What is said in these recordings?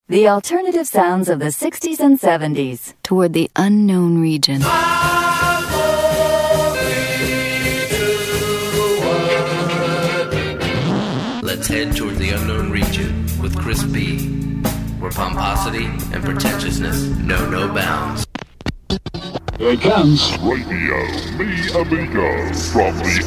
The alternative sounds of the 60s and 70s toward the unknown region. Let's head toward the unknown region with Chris B, where pomposity and pretentiousness know no bounds. Here comes Radio Me Amigo from the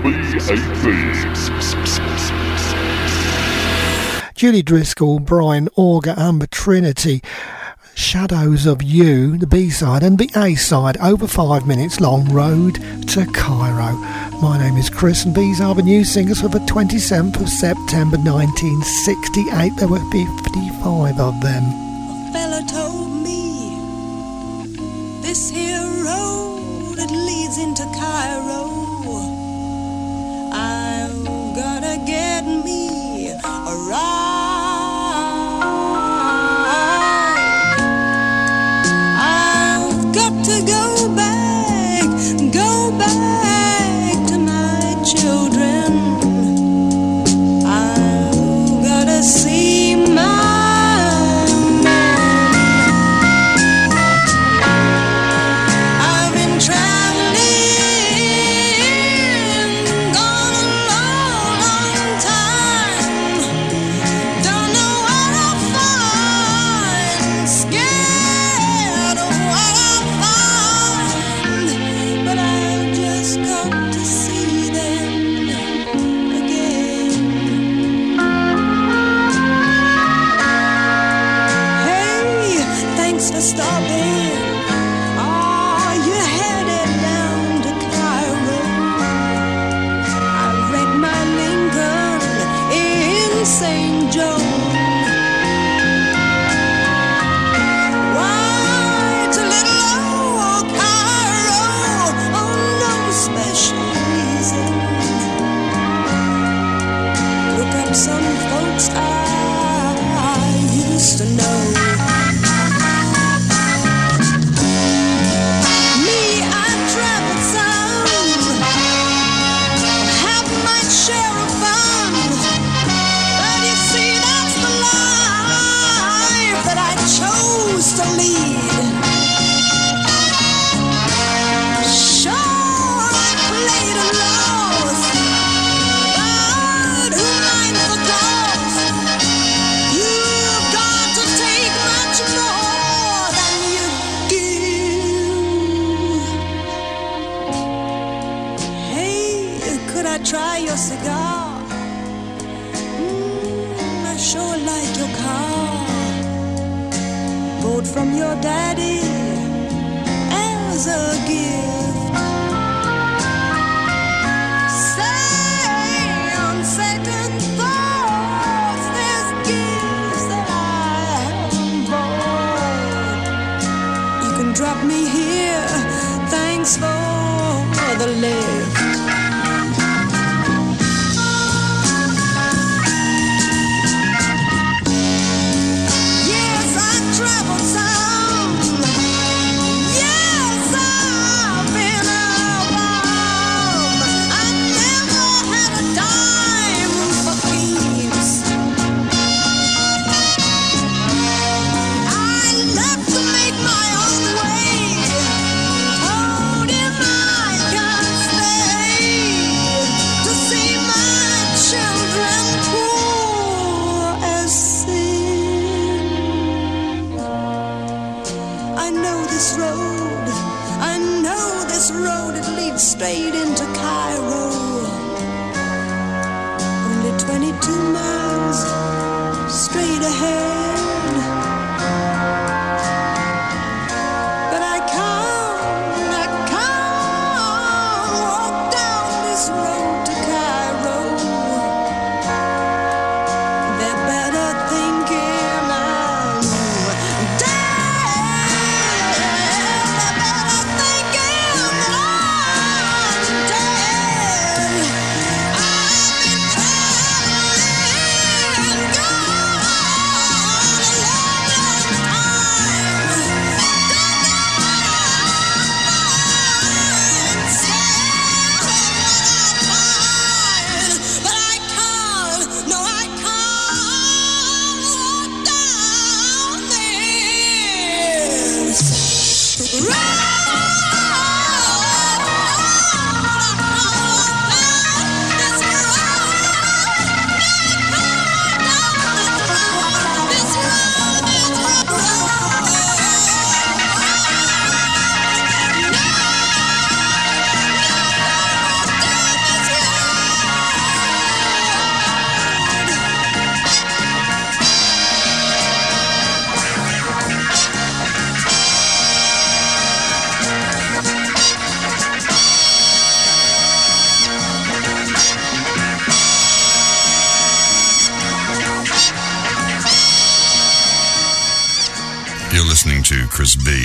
LB80. Julie Driscoll, Brian Auger, Amber Trinity, Shadows of You, the B-side, and the A-side, over 5 minutes long, Road to Cairo. My name is Chris, and these are the new singers for the 27th of September 1968. There were 55 of them. A fella told me this here road, it leads into Cairo. I'm gonna get me a ride. I've got to go back to my children. I've gotta see my men. I've been traveling, gone a long, long time. Don't know what I'll find, scared of what I'll find, but I've just got to see them again. Hey, thanks for stopping. Are you headed down to Cairo? I wrecked my Lincoln in St. John. Why to little old Cairo? Oh, no special reason. Look up some folks I used to know. Me, I traveled some, have my share of fun, but you see, that's the life that I chose to lead. Sure, I played a loss, but who minds the cost? You've got to take much more than you give. Hey, could I try your cigar? I sure like your car. Bought from your daddy as a gift. Say on second thoughts, there's gifts that I haven't bought. You can drop me here, thanks for the lift. Yes, I traveled some. Yes, I've been about. I never had a dime for keeps. I left to make my own way. Told him I can't stay to see my children poor as sin. I know this road, it leads straight into Cairo. Only 22 miles straight ahead. But I can't walk down this road to Cairo. They're better thinking I'm dead. They're better thinking that I'm dead. You're listening to Chris B.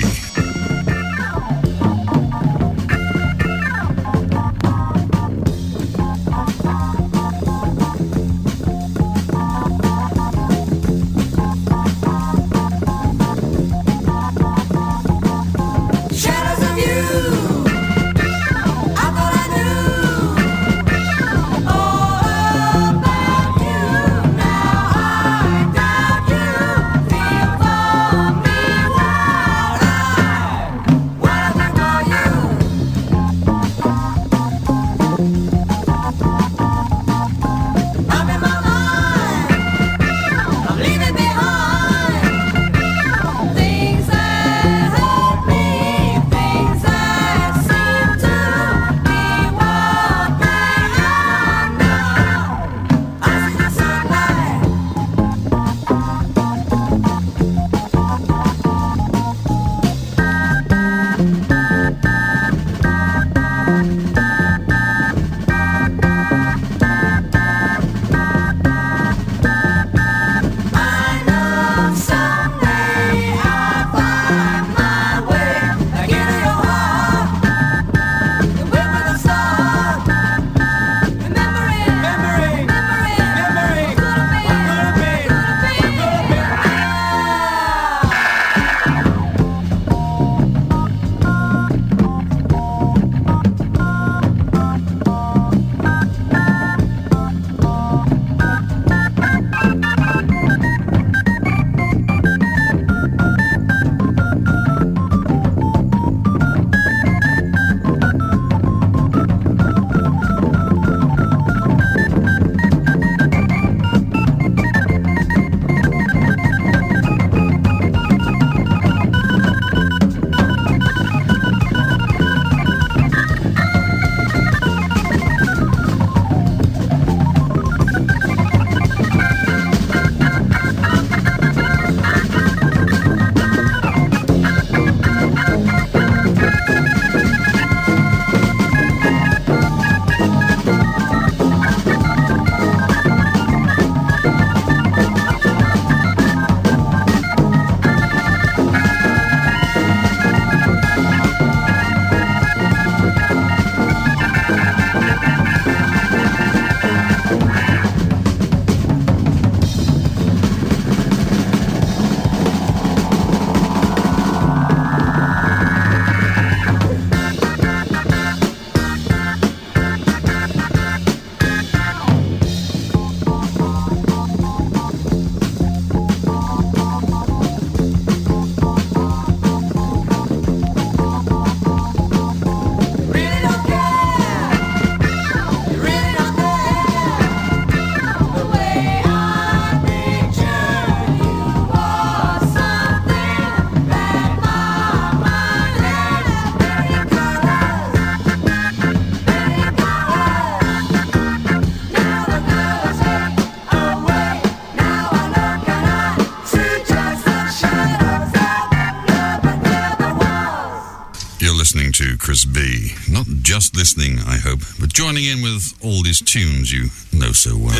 Listening to Chris B. Not just listening, I hope, but joining in with all these tunes you know so well.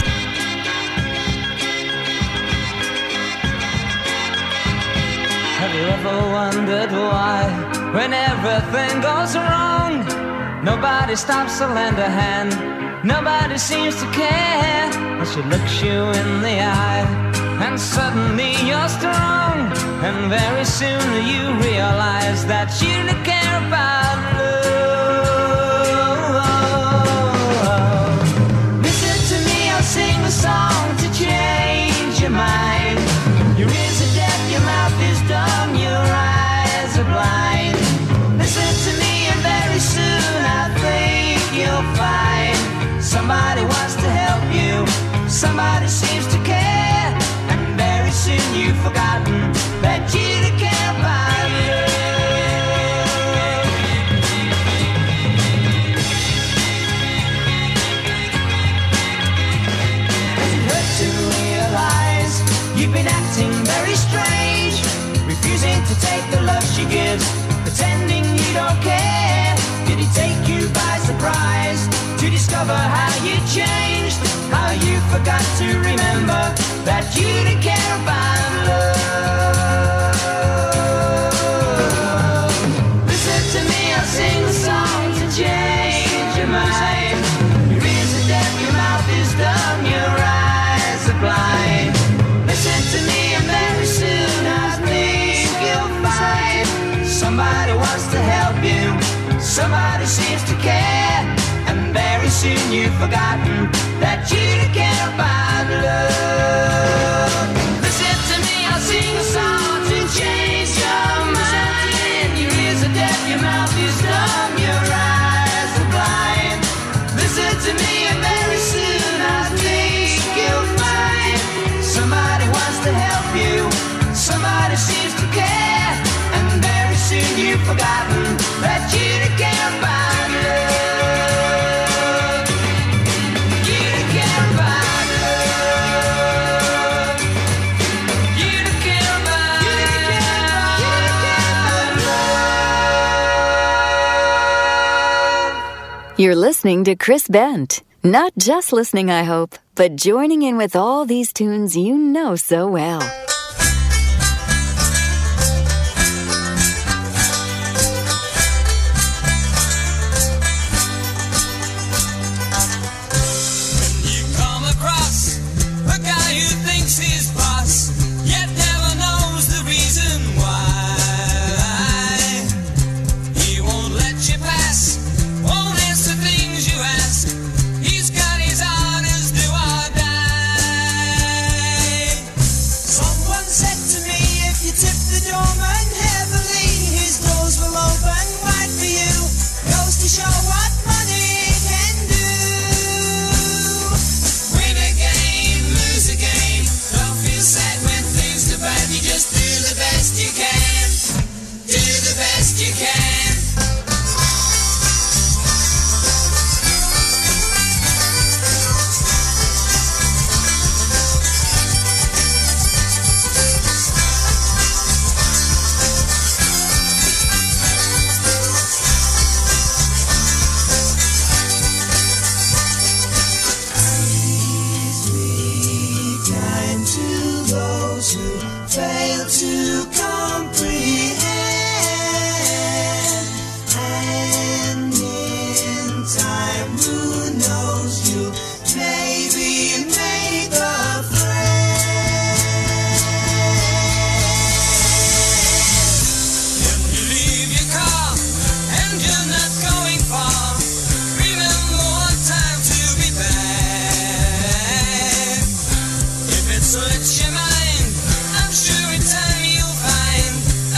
Have you ever wondered why, when everything goes wrong, nobody stops to lend a hand, nobody seems to care, as she looks you in the eye, and suddenly you're strong, and very soon you realize that you don't care about love. Listen to me, I'll sing a song to change your mind. Your ears are deaf, your mouth is dumb, your eyes are blind. Listen to me and very soon I think you'll find somebody wants to help you, somebody seems to care, and very soon you've forgotten that you don't care about love. Does it hurt to realize you've been acting very strange, refusing to take the love she gives, pretending you don't care? Did it take you by surprise to discover how you changed, how you forgot to remember that you didn't care about love? Somebody seems to care, and very soon you've forgotten that you care about love. Listen to me, I'll sing a song to change your mind. Your ears are deaf, your mouth is dumb, your eyes are blind. Listen to me, and very soon I think you'll find somebody wants to help you. Somebody seems to care, and very soon you've forgotten that you care about love. You care about love. You care about love. You're listening to Chris Bent. Not just listening, I hope, but joining in with all these tunes you know so well. So it's your mind, I'm sure in time you'll find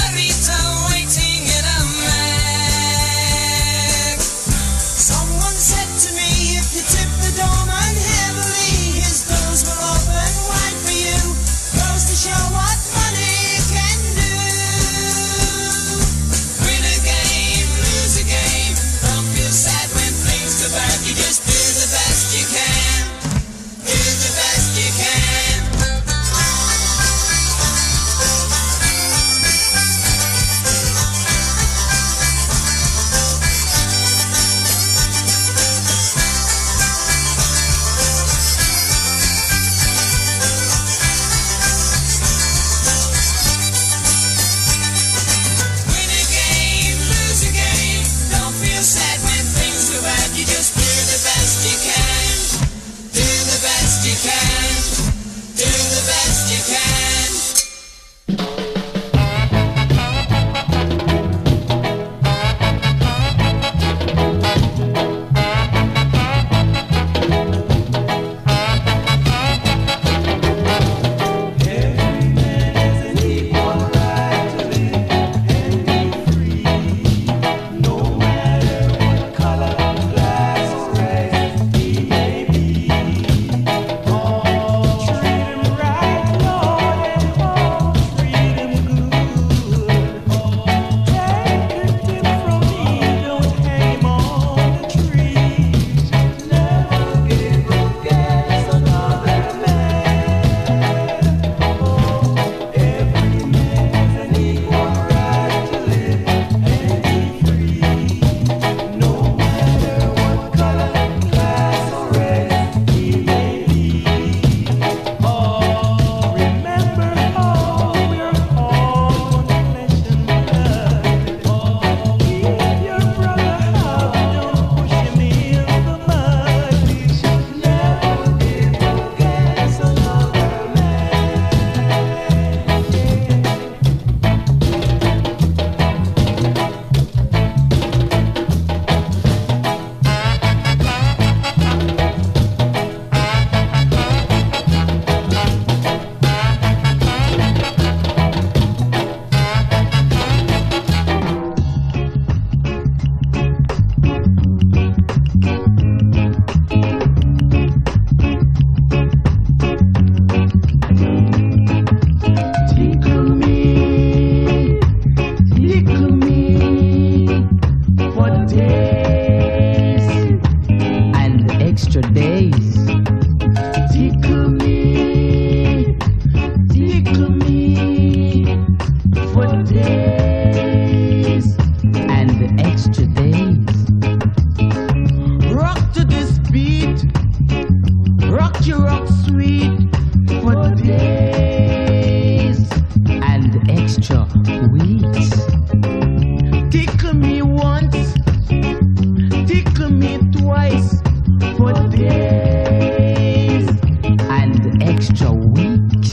extra weeks. Tickle me once, tickle me twice, for days and extra weeks.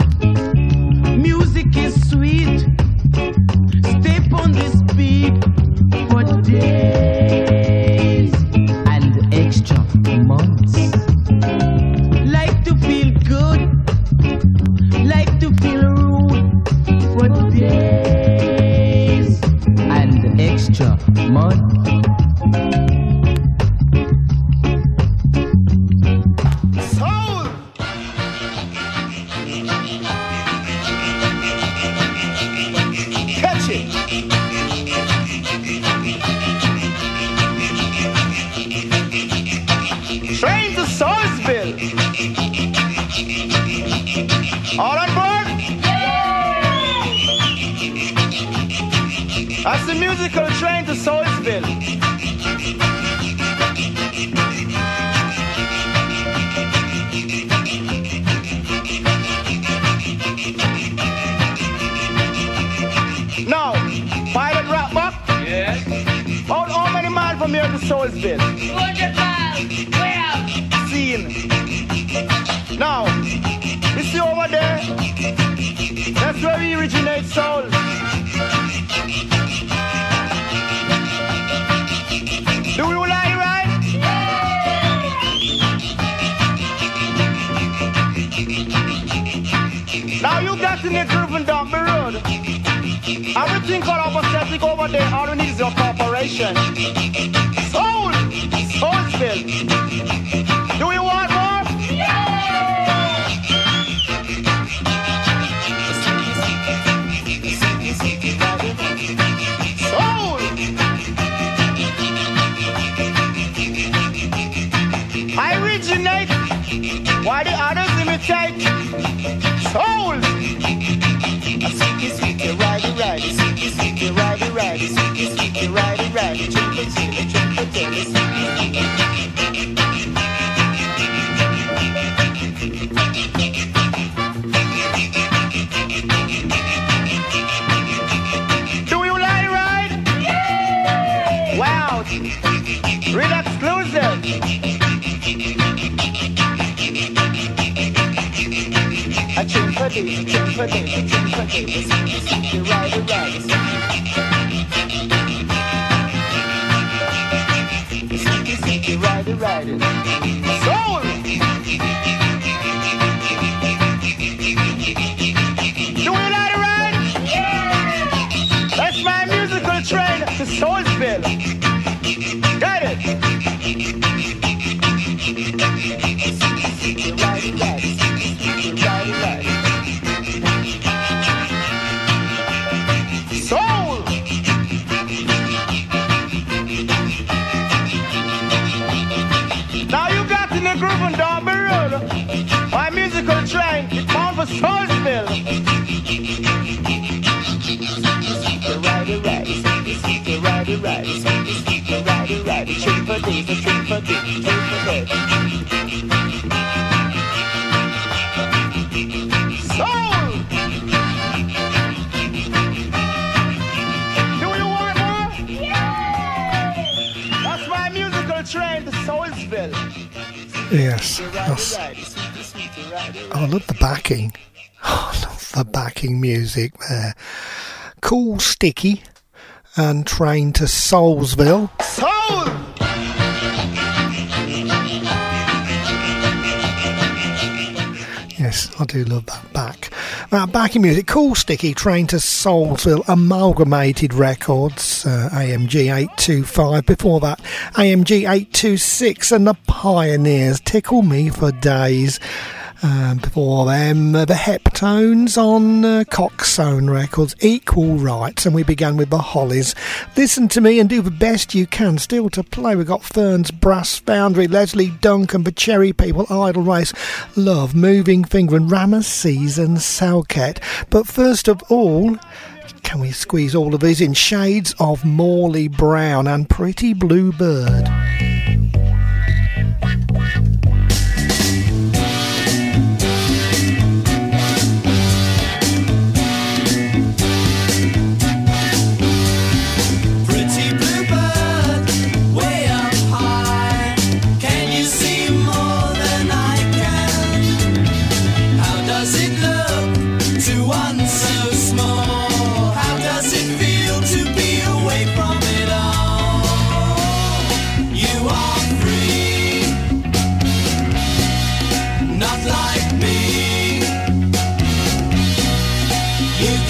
Music is sweet, step on this beat for days and extra months. Like to feel good, like to feel rude for days and extra months. Train to Soulsville. All on board? That's the musical Train to Soulsville. Now, pilot Rockbuck? Yes. How many miles from here to Soulsville? 200 miles. Where? Scene. Now, you see over there? That's where we originate soul. Do you like it, right? Now you got in the groove and down the road. Everything called opposite over there, all we need is your cooperation. Soul! Soulsville! Do you want more? Soul! I originate while the others imitate. Soul! Righty, righty, sneaky, sneaky, righty, righty, sneaky, sneaky, righty, righty, chimpa, chimpa, chimpa, chimpa, sneaky. Do you like it, right? Yeah! Wow! Real exclusive! A chimpa, chimpa, chimpa, chimpa, chimpa, righty, righty, sneaky, sneaky, righty, righty. Soul! Do we like it, right? Yeah! That's my musical train to Soulsville. Got it? Sneaky, righty, righty, sneaky, righty, righty. Soul! Now you got in the groove and down the road. My musical train is bound for Soulsville. Righty, righty, sneaky, righty, righty, sneaky, righty, righty, chimpa, chimpa, chimpa, chimpa, Soul! Do you want more? Yeah! That's my musical train to Soulsville. Yes, I love the backing. I love the backing music there. Cool Sticky and Train to Soulsville. Soul! Yes, I do love that back. Backing music, Cool Sticky, Train to Soulsville, Amalgamated Records, AMG 825. Before that, AMG 826 and the Pioneers, Tickle Me for Days. Before them, the Heptones on Coxzone Records, Equal Rights, and we began with the Hollies. Listen to me and do the best you can. Still to play, we've got Fern's Brass Foundry, Leslie Duncan, the Cherry People, Idle Race, Love, Moving Finger, and Ramesses and Salket. But first of all, can we squeeze all of these in? Shades of Morley Brown and Pretty Blue Bird.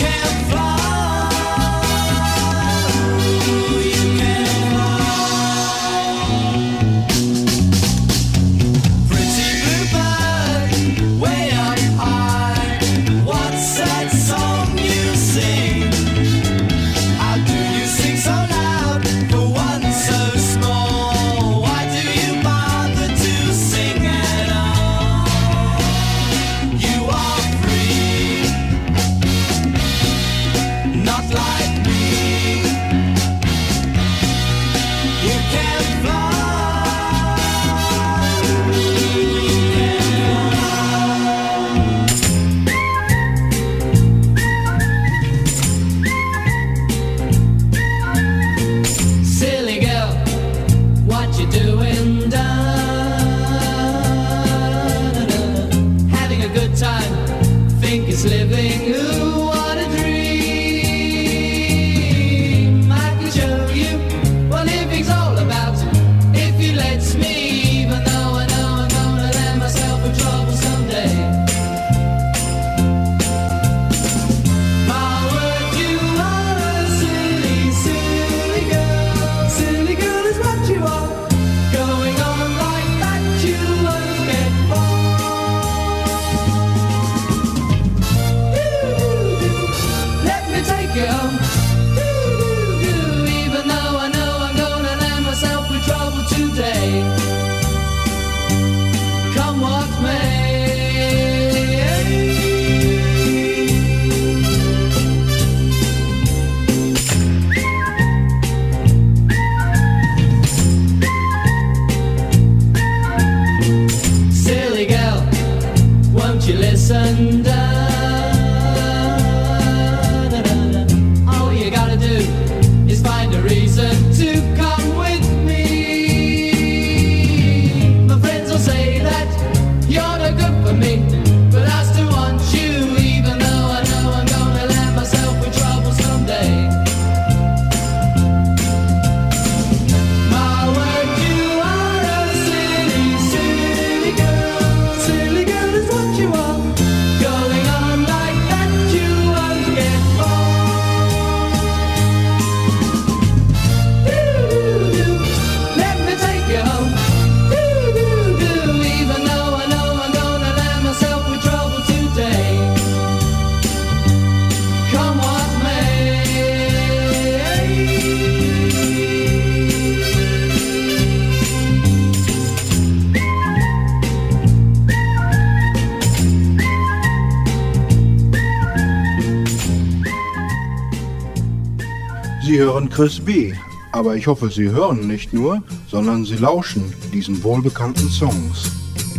Sie hören Chris B., aber ich hoffe, Sie hören nicht nur, sondern Sie lauschen diesen wohlbekannten Songs.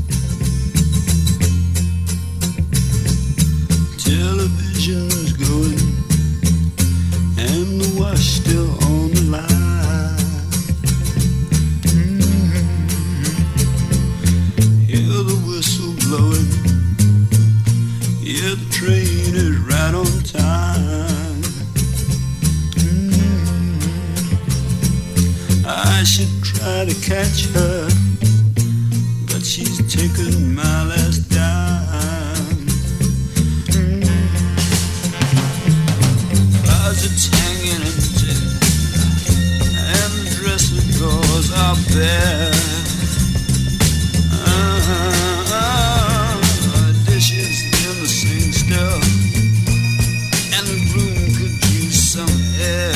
Television's going and the wash still on the line. Hear the whistle blowing, yeah, the train is right on time. I should try to catch her, but she's taken my last dime. Closets hanging empty, and the dresser drawers are bare. Dishes in the sink still, and the room could use some air.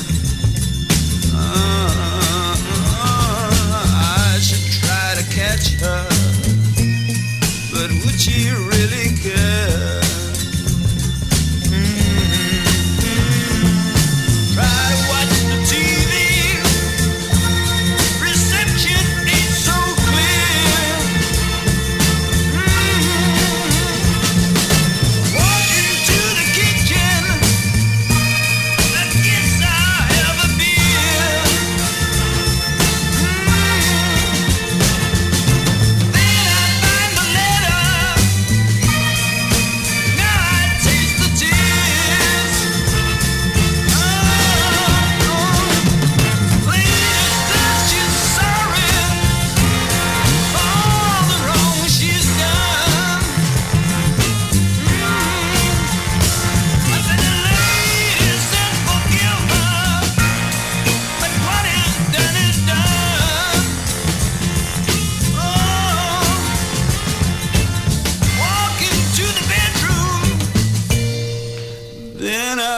Catch her, but would she really care? Try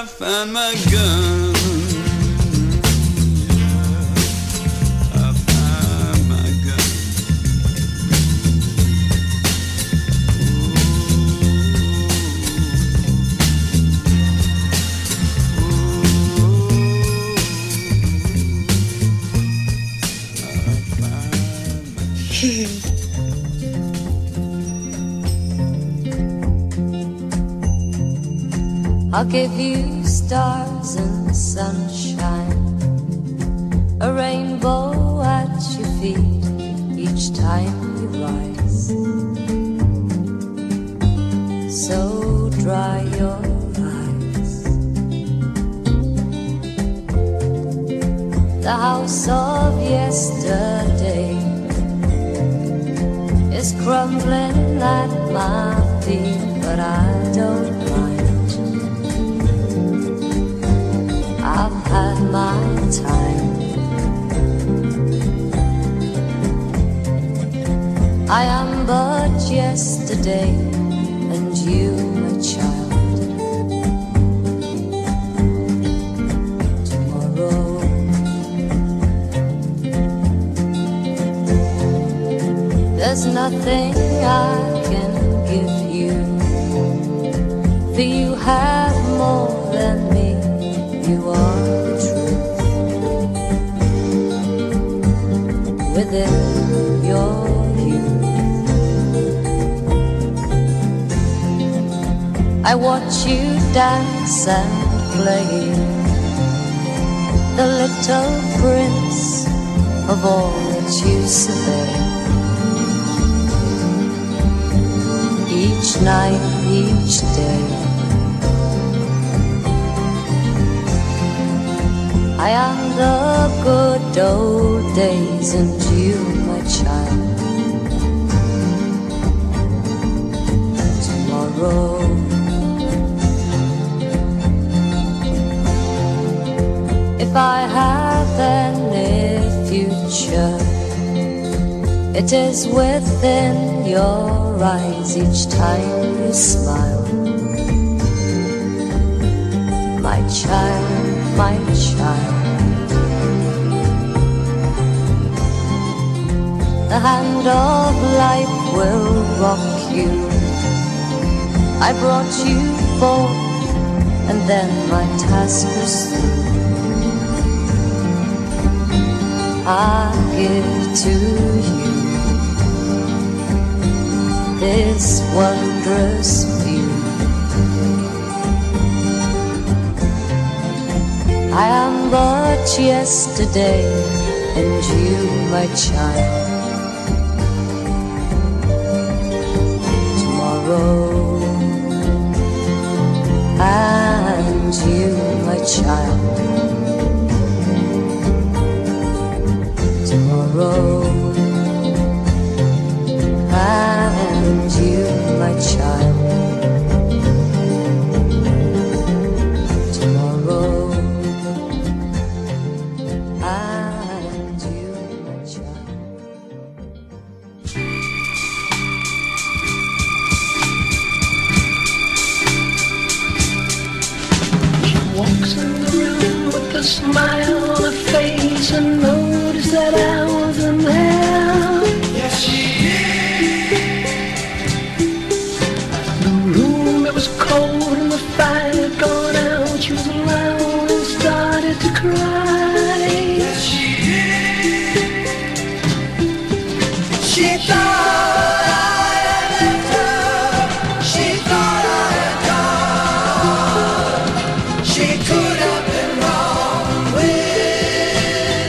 find my gun. I find my gun. I'll give you stars and sunshine, a rainbow at your feet each time you rise. So dry your eyes. The house of yesterday is crumbling at my feet, but I don't mind. I've had my time. I am but yesterday, and you my child. Tomorrow there's nothing I can give you, for you have more than me. You are the truth within your youth. I watch you dance and play, the little prince of all that you survey. Each night, each day, I am the good old days, and you, my child. Tomorrow if I have any future, it is within your eyes each time you smile. My child, my child. The hand of life will rock you. I brought you forth, and then my task was through. I give to you this wondrous view. I am but yesterday, and you, my child. Tomorrow, and you, my child. Tomorrow, and you, my child. Tomorrow, and you, my child. She walks in the room with a smile on her face and noticed that I wasn't there. Yes, she did. The room, it was cold and the fire had gone out. She was alone and started to cry. Yes, she did. She thought I had left her. She thought I had gone. She could have been wrong with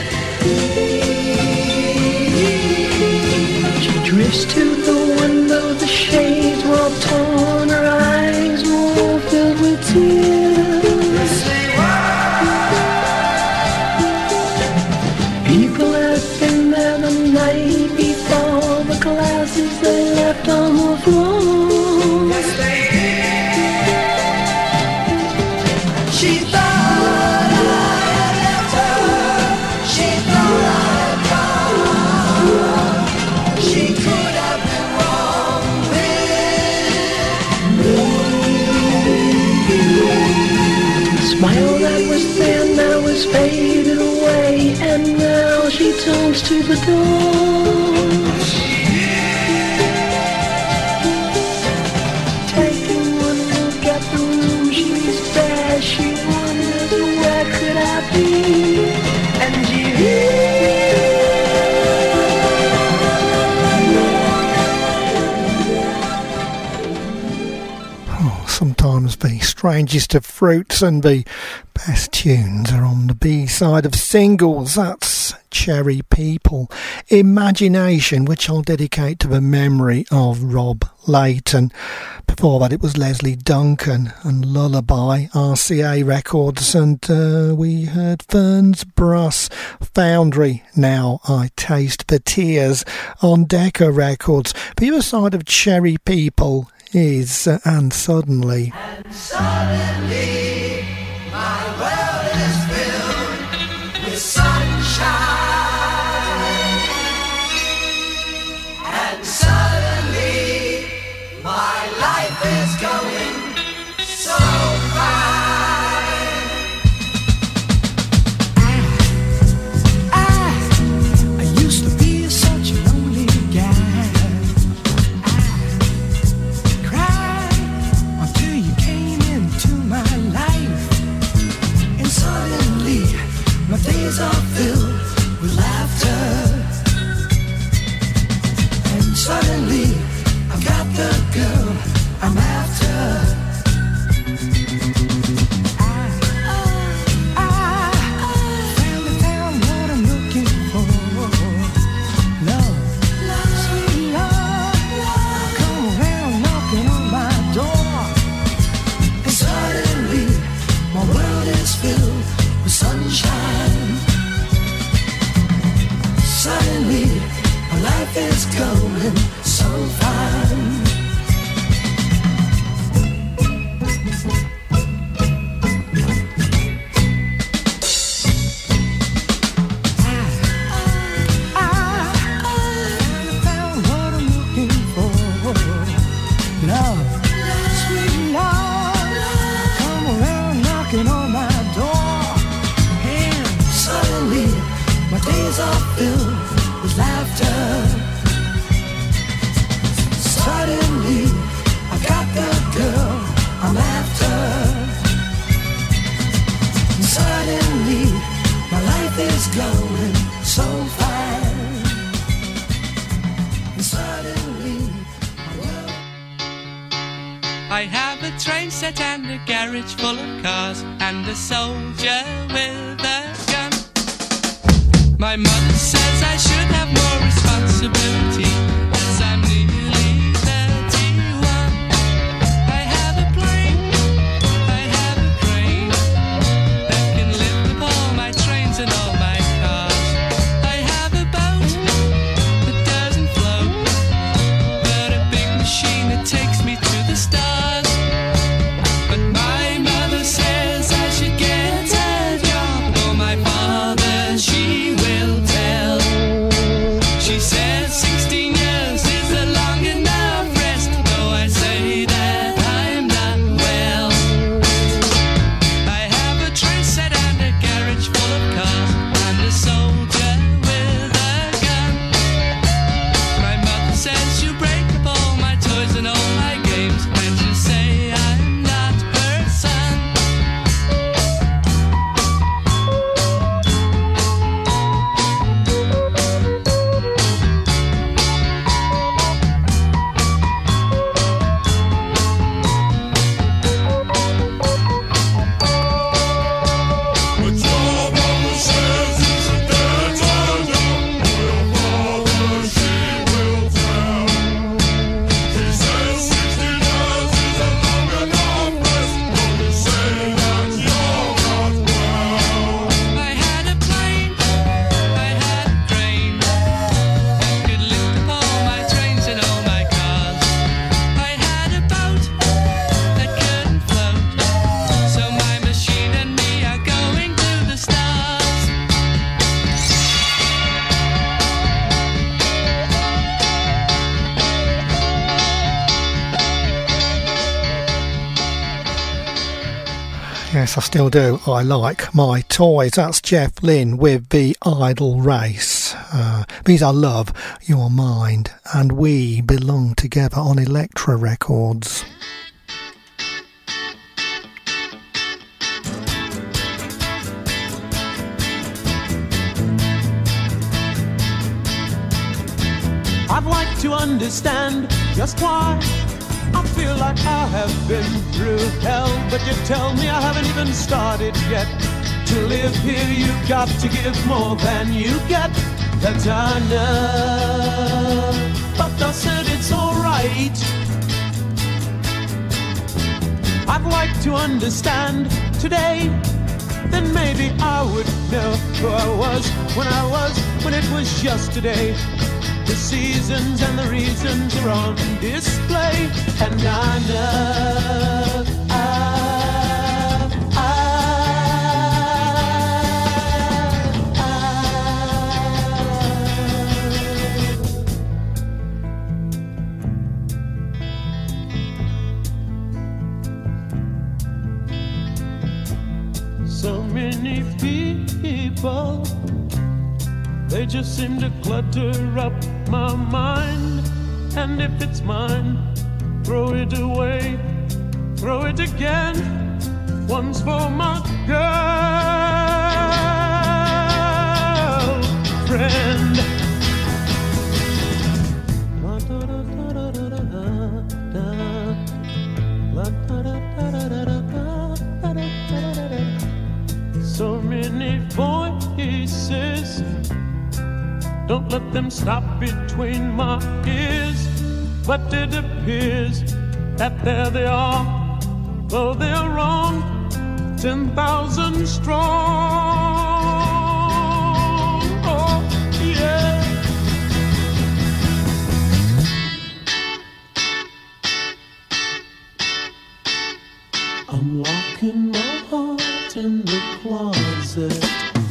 me. She drifts to the window, the shades were all torn, her eyes were filled with tears. People had been there the night before, the glasses they left on the floor. Yes, they did. She thought I had left her. She thought I had gone. She could have been wrong with me. This smile that was there now has faded away, and now she turns to the door. Taking one look at the room, she's there. She wonders, where could I be? And sometimes the strangest of fruits and the best tunes are on the B-side of singles. That's Cherry People, Imagination, which I'll dedicate to the memory of Rob Layton. Before that it was Leslie Duncan and Lullaby, RCA Records, and we heard Ferns Bruss, Foundry, Now I Taste the Tears on Decca Records. The other side of Cherry People is And Suddenly. And suddenly my world is filled with sunshine. And suddenly my life is going so fine. I used to be such a lonely guy. My days are filled with laughter. And suddenly I've got the girl I'm after. I found what I'm looking for. Love, sweet love, come around knocking on my door. And suddenly my world is filled with sunshine. Suddenly, my life is going so fine. I found what I'm looking for. Love, sweet love, come around knocking on my door. And suddenly, my days are filled with laughter. Suddenly, I got the girl I'm after. And suddenly, my life is going so fine. And suddenly, my world... I have a train set and a garage full of cars and a soldier with a gun. My mother says I should have more responsibility as I'm nearly 31. I have a plane, I have a crane that can lift up all my trains and all my cars. I have a boat that doesn't float, but a big machine that takes me to the stars. But my mother says I should get a job, or my father, she will tell. She says 16 years Yes, I still do. I like my toys. That's Jeff Lynne with The Idle Race. Because I love your mind, and we belong together on Elektra Records. I'd like to understand just why I feel like I have been through hell, but you tell me I haven't even started yet. To live here you've got to give more than you get. That I know, but I said it's alright. I'd like to understand today, then maybe I would know who I was when it was yesterday. The seasons and the reasons are on display, and I know so many people, they just seem to clutter up my mind. And if it's mine, throw it away, throw it again. One's for my girlfriend. So many voices, don't let them stop between my ears. But it appears that there they are, though they're wrong, 10,000 strong. Oh, yeah. I'm locking my heart in the closet.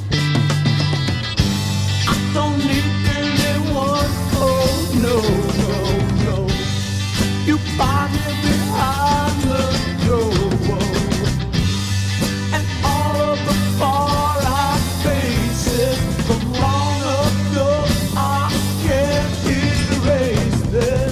I don't need anyone. Oh no, no, no. You find me behind the door, and all of the far-out faces from long ago, I can't erase them.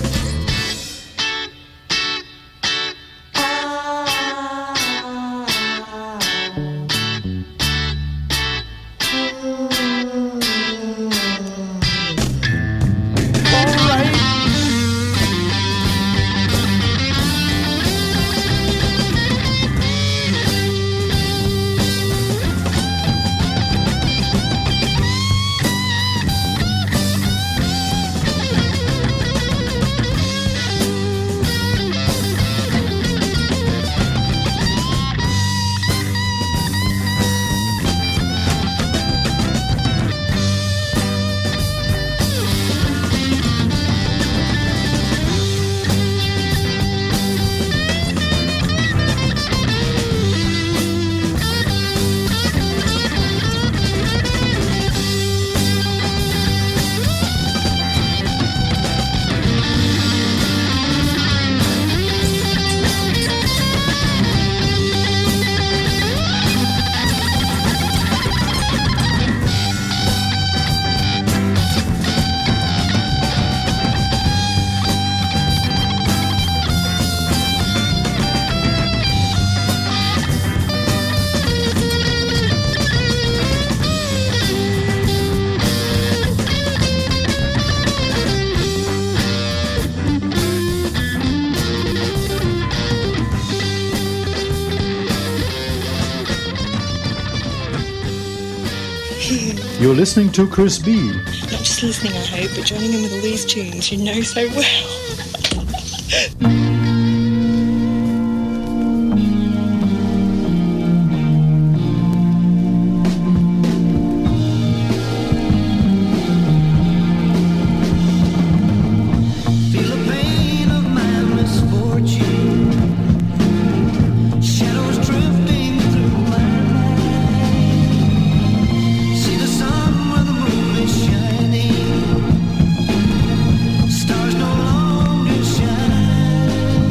You're listening to Chris B. Not just listening, I hope, but joining in with all these tunes you know so well. Stars no longer shine.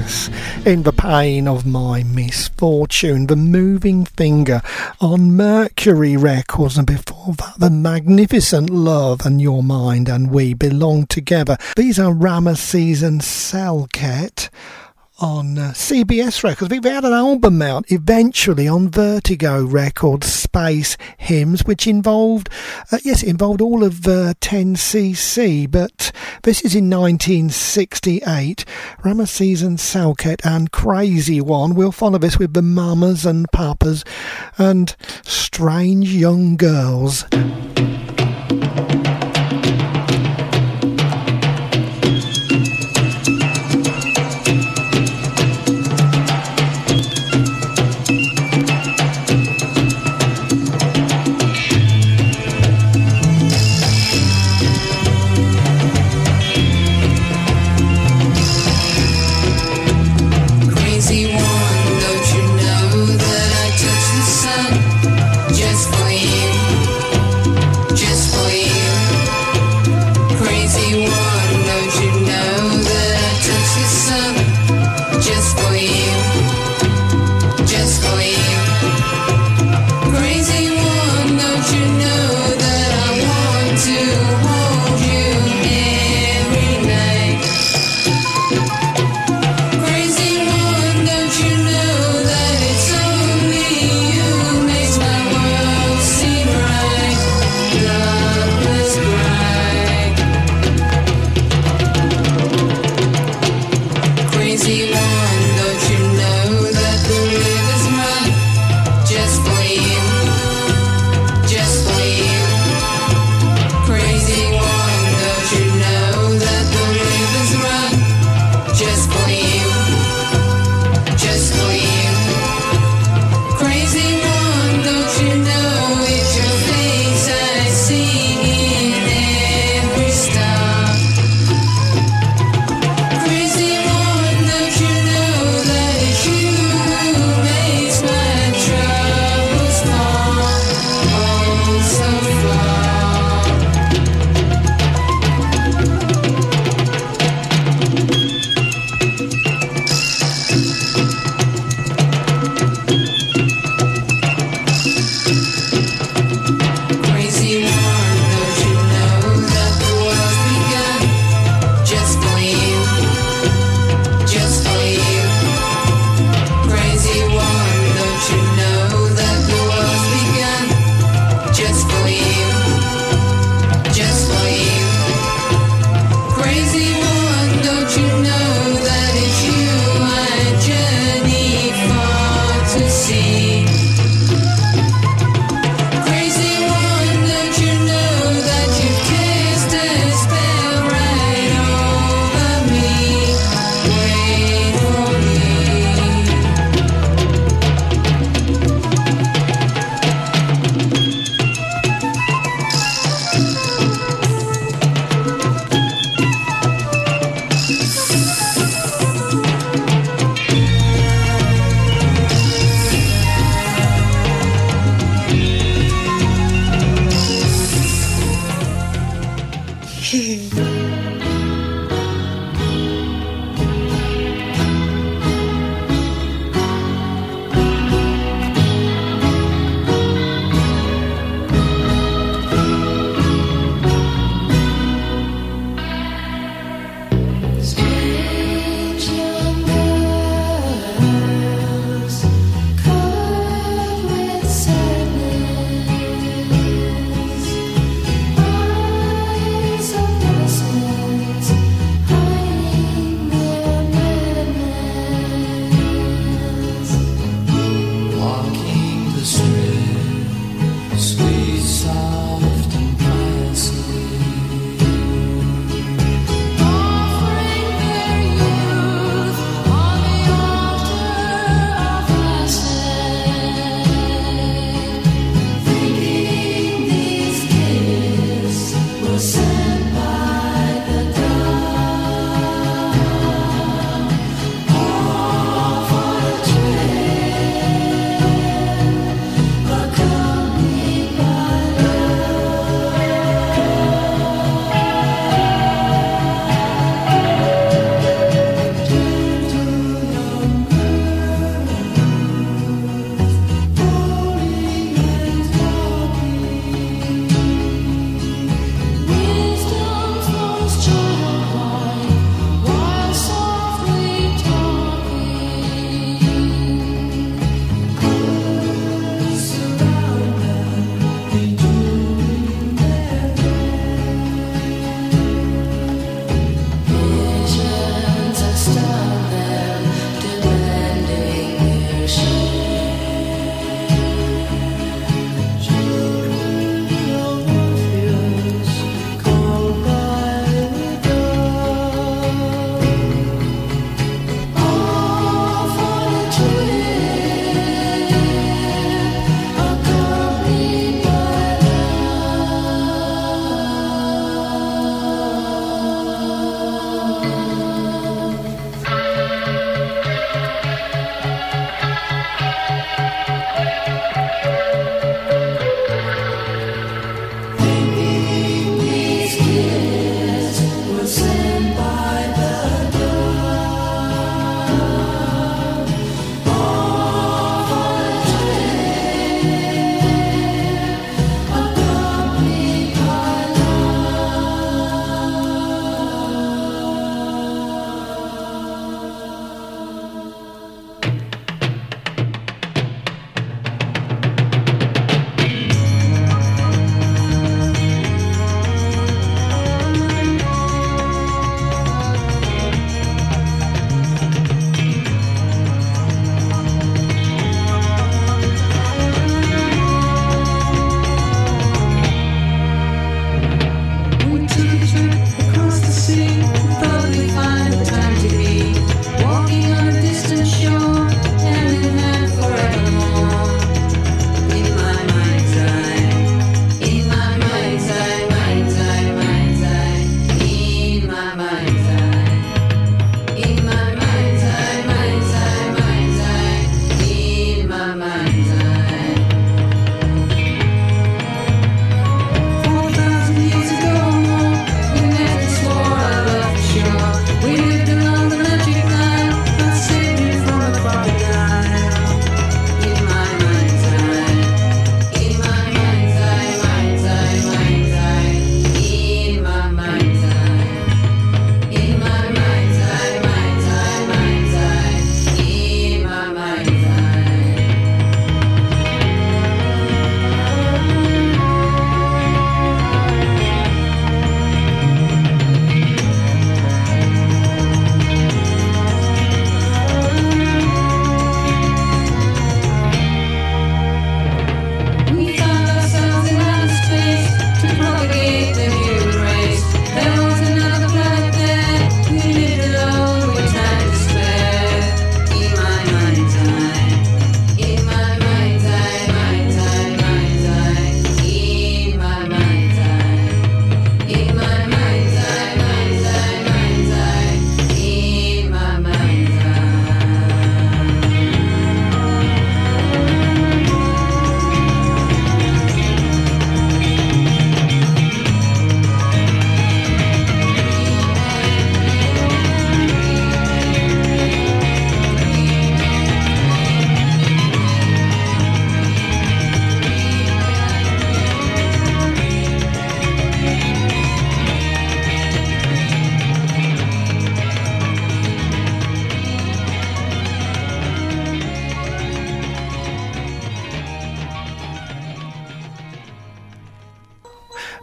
Yes, in the pain of my misfortune, the Moving Finger on Mercury Records, and before that the magnificent Love and Your Mind and We Belong Together. These are Ramesses and Selket on CBS Records. We had an album out eventually on Vertigo Records, Space Hymns, which involved all of 10cc, but this is in 1968. Ramesses and Selket and Crazy One. We'll follow this with the Mamas and Papas and Strange Young Girls. Just for you.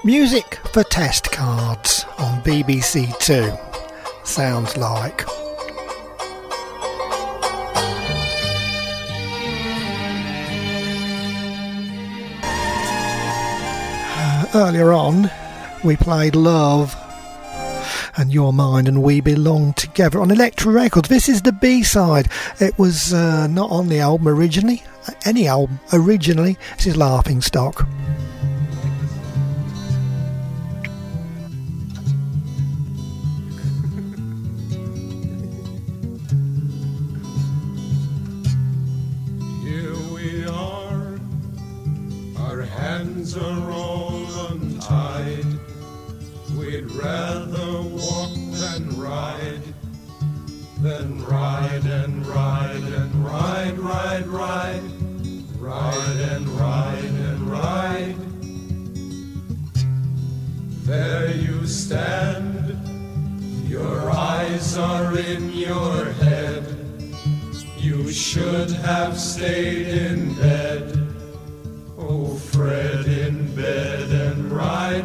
Music for Test Cards on BBC Two. Sounds like. Earlier on, we played Love and Your Mind and We Belong Together on Elektra Records. This is the B-side. It was not on the album originally. Any album originally. This is Laughing Stock. Here we are, our hands are all untied. We'd rather walk than ride, and ride and ride, ride and ride and ride. There you stand, your eyes are in your head. You should have stayed in bed. Oh, Fred in bed and ride,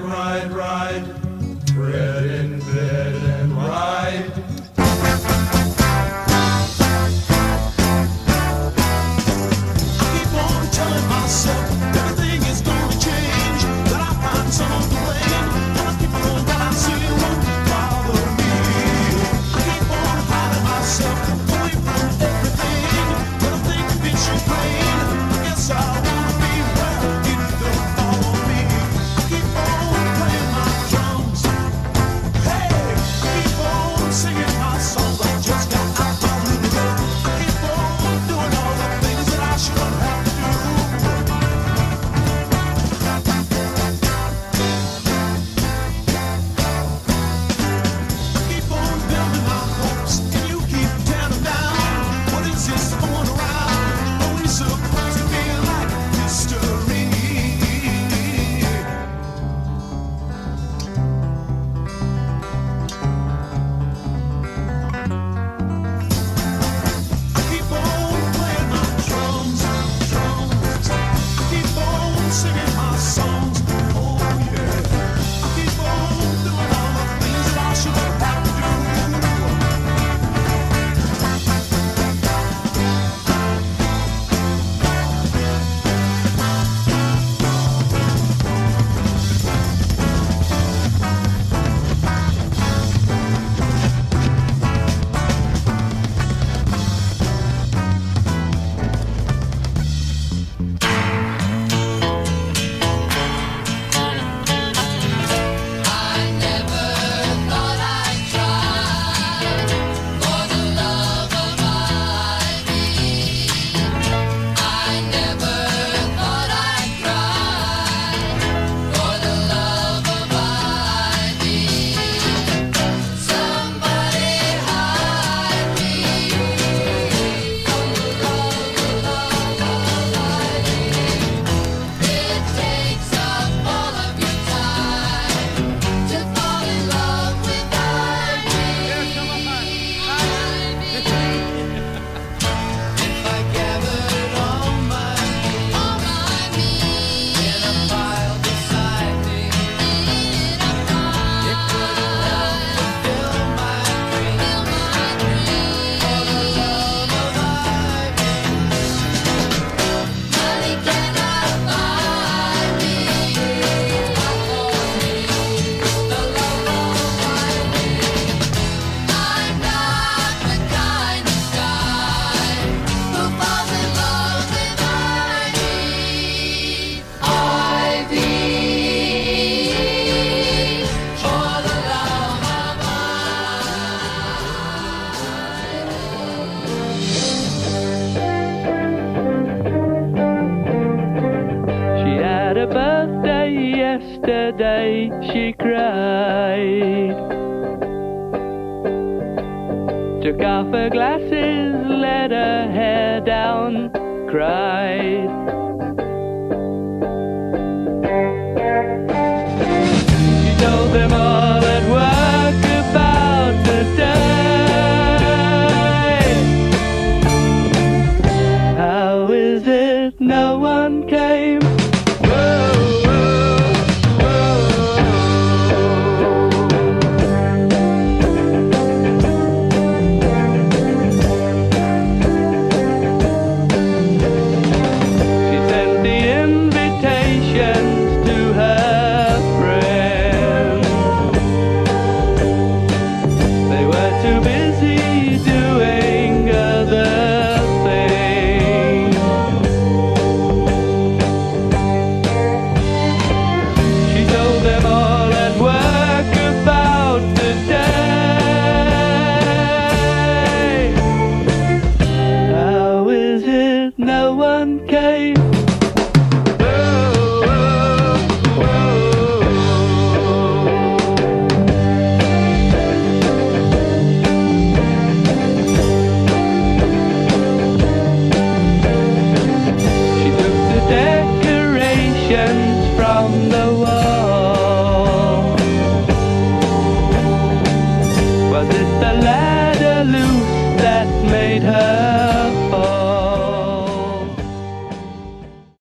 Fred in bed and ride. I keep on telling myself everything is gonna change, that I find some blame, and I keep on that I see won't bother me. I keep on hiding myself away from everything, but I think it should rain. I guess I wanna be where it don't follow me. I keep on playing my drums. Hey, I keep on singing my songs. I just got out my room. I keep on doing all the things that I shouldn't have to do. Keep on building my hopes, and you keep tearing them down. What is this going around? Are we supposed to be like history? I keep on playing my drums. I keep on singing my songs. Oh yeah. I keep on doing all the things that I shouldn't have to do. She had a birthday yesterday, she cried. Took off her glasses, let her hair down, cried. She told them all at work about the day. How is it no one came? Whoa, whoa, whoa. around the world.